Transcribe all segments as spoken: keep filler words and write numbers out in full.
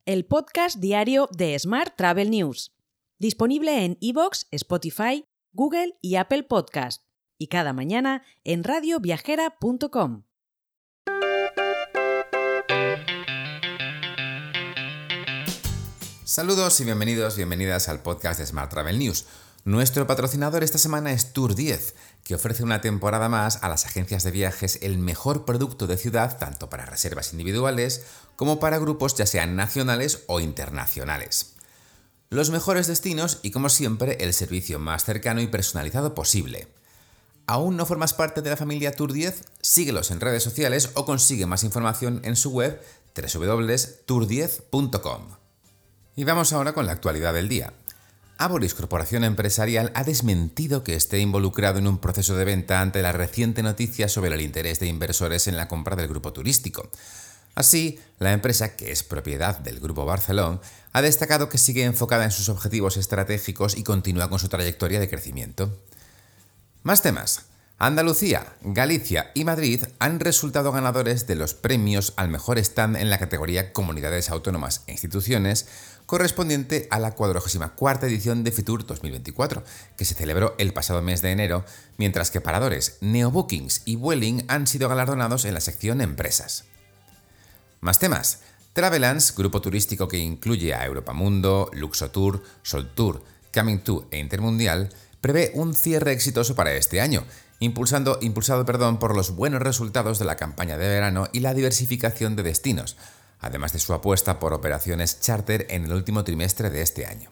el podcast diario de Smart Travel News, disponible en iVoox, Spotify, Google y Apple Podcast, y cada mañana en radio viajera punto com. Saludos y bienvenidos, bienvenidas al podcast de Smart Travel News. Nuestro patrocinador esta semana es Tour diez, que ofrece una temporada más a las agencias de viajes el mejor producto de ciudad tanto para reservas individuales como para grupos ya sean nacionales o internacionales. Los mejores destinos y, como siempre, el servicio más cercano y personalizado posible. ¿Aún no formas parte de la familia Tour diez? Síguelos en redes sociales o consigue más información en su web doble u doble u doble u punto tour diez punto com. Y vamos ahora con la actualidad del día. Aboris Corporación Empresarial ha desmentido que esté involucrado en un proceso de venta ante la reciente noticia sobre el interés de inversores en la compra del grupo turístico. Así, la empresa, que es propiedad del Grupo Barceló, ha destacado que sigue enfocada en sus objetivos estratégicos y continúa con su trayectoria de crecimiento. Más temas. Andalucía, Galicia y Madrid han resultado ganadores de los premios al mejor stand en la categoría Comunidades Autónomas e Instituciones, correspondiente a la cuadragésima cuarta edición de Fitur dos mil veinticuatro, que se celebró el pasado mes de enero, mientras que Paradores, Neobookings y Vueling han sido galardonados en la sección Empresas. Más temas. Travelance, grupo turístico que incluye a Europamundo, Luxotour, Soltour, Coming To e Intermundial, prevé un cierre exitoso para este año, impulsando, impulsado perdón, por los buenos resultados de la campaña de verano y la diversificación de destinos, además de su apuesta por operaciones charter en el último trimestre de este año.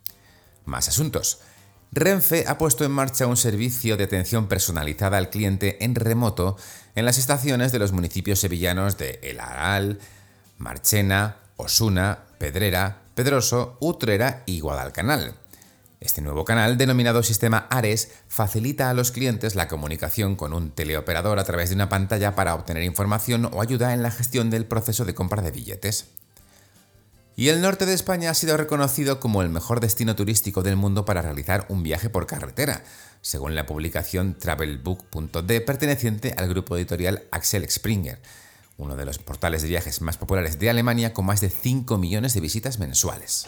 Más asuntos. Renfe ha puesto en marcha un servicio de atención personalizada al cliente en remoto en las estaciones de los municipios sevillanos de El Aral, Marchena, Osuna, Pedrera, Pedroso, Utrera y Guadalcanal. Este nuevo canal, denominado Sistema Ares, facilita a los clientes la comunicación con un teleoperador a través de una pantalla para obtener información o ayuda en la gestión del proceso de compra de billetes. Y el norte de España ha sido reconocido como el mejor destino turístico del mundo para realizar un viaje por carretera, según la publicación travelbook punto d perteneciente al grupo editorial Axel Springer, uno de los portales de viajes más populares de Alemania con más de cinco millones de visitas mensuales.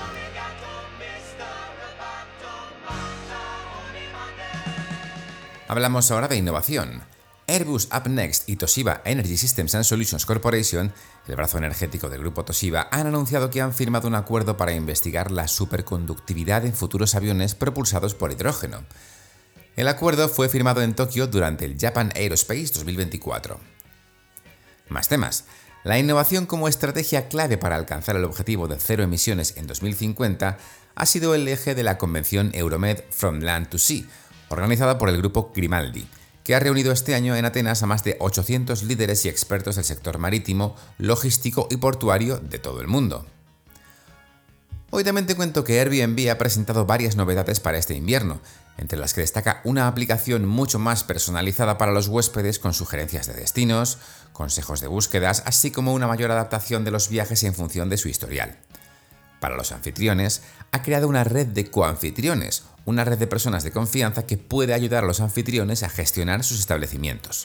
Hablamos ahora de innovación. Airbus UpNext y Toshiba Energy Systems and Solutions Corporation, el brazo energético del grupo Toshiba, han anunciado que han firmado un acuerdo para investigar la superconductividad en futuros aviones propulsados por hidrógeno. El acuerdo fue firmado en Tokio durante el Japan Aerospace dos mil veinticuatro. Más temas. La innovación como estrategia clave para alcanzar el objetivo de cero emisiones en dos mil cincuenta ha sido el eje de la convención Euromed From Land to Sea, organizada por el grupo Grimaldi, que ha reunido este año en Atenas a más de ochocientos líderes y expertos del sector marítimo, logístico y portuario de todo el mundo. Hoy también te cuento que Airbnb ha presentado varias novedades para este invierno, entre las que destaca una aplicación mucho más personalizada para los huéspedes con sugerencias de destinos, consejos de búsquedas, así como una mayor adaptación de los viajes en función de su historial. Para los anfitriones, ha creado una red de coanfitriones, una red de personas de confianza que puede ayudar a los anfitriones a gestionar sus establecimientos.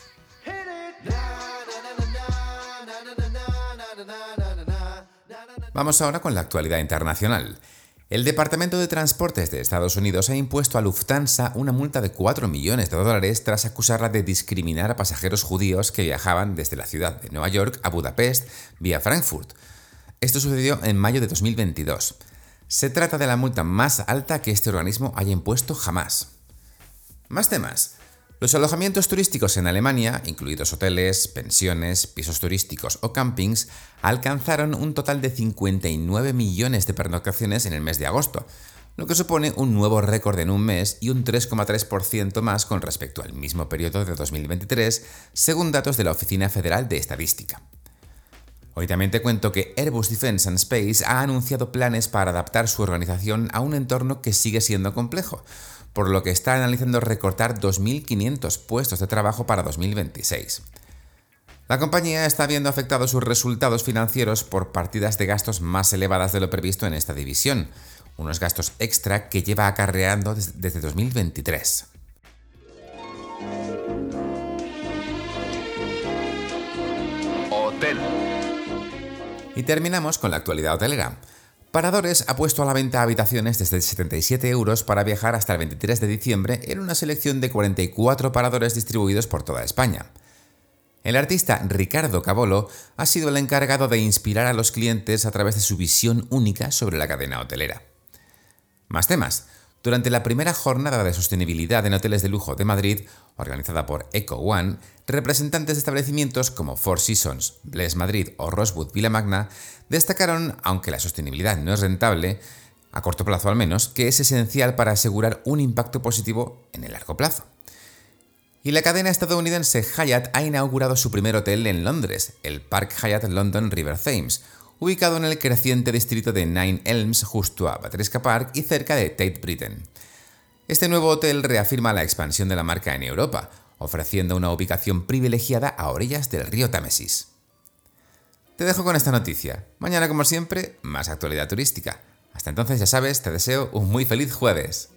Vamos ahora con la actualidad internacional. El Departamento de Transportes de Estados Unidos ha impuesto a Lufthansa una multa de cuatro millones de dólares tras acusarla de discriminar a pasajeros judíos que viajaban desde la ciudad de Nueva York a Budapest vía Frankfurt. Esto sucedió en mayo de dos mil veintidós. Se trata de la multa más alta que este organismo haya impuesto jamás. Más temas. Los alojamientos turísticos en Alemania, incluidos hoteles, pensiones, pisos turísticos o campings, alcanzaron un total de cincuenta y nueve millones de pernoctaciones en el mes de agosto, lo que supone un nuevo récord en un mes y un tres coma tres por ciento más con respecto al mismo periodo de dos mil veintitrés, según datos de la Oficina Federal de Estadística. Hoy también te cuento que Airbus Defence and Space ha anunciado planes para adaptar su organización a un entorno que sigue siendo complejo, por lo que está analizando recortar dos mil quinientos puestos de trabajo para dos mil veintiséis. La compañía está viendo afectados sus resultados financieros por partidas de gastos más elevadas de lo previsto en esta división, unos gastos extra que lleva acarreando desde dos mil veintitrés. Hotel. Y terminamos con la actualidad hotelera. Paradores ha puesto a la venta habitaciones desde setenta y siete euros para viajar hasta el veintitrés de diciembre en una selección de cuarenta y cuatro paradores distribuidos por toda España. El artista Ricardo Cabolo ha sido el encargado de inspirar a los clientes a través de su visión única sobre la cadena hotelera. Más temas. Durante la primera jornada de sostenibilidad en hoteles de lujo de Madrid, organizada por Eco One, representantes de establecimientos como Four Seasons, Bless Madrid o Rosewood Vilamagna destacaron, aunque la sostenibilidad no es rentable, a corto plazo al menos, que es esencial para asegurar un impacto positivo en el largo plazo. Y la cadena estadounidense Hyatt ha inaugurado su primer hotel en Londres, el Park Hyatt London River Thames, ubicado en el creciente distrito de Nine Elms justo a Battersea Park y cerca de Tate Britain. Este nuevo hotel reafirma la expansión de la marca en Europa, ofreciendo una ubicación privilegiada a orillas del río Támesis. Te dejo con esta noticia. Mañana, como siempre, más actualidad turística. Hasta entonces, ya sabes, te deseo un muy feliz jueves.